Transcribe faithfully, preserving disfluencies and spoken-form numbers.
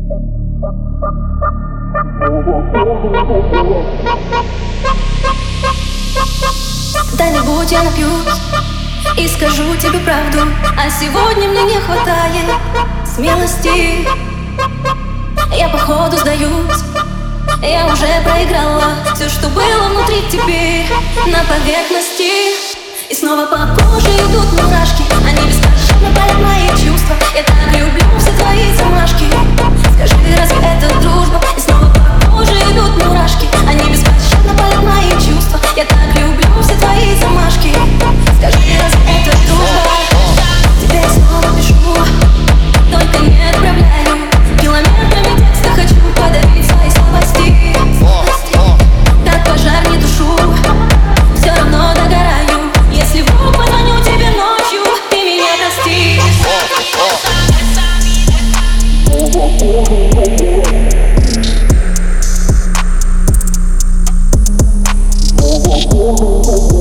Когда-нибудь я напьюсь и скажу тебе правду, а сегодня мне не хватает смелости. Я походу сдаюсь, я уже проиграла все, что было внутри, теперь на поверхности. И снова по коже идут мурашки, они беспощадно палят мои чувства. Я так люблю все твои замашки. Скажи, разве это дружба? И снова по коже идут мурашки, они беспощадно палят мои чувства. Я так люблю все твои замашки. Скажи, разве это дружба? Тебе я снова пишу, только не отправляю. Километрами текста хочу подарить свои слабости. Как пожар не тушу, все равно догораю. Если вдруг позвоню тебе ночью, ты меня простишь. Oh,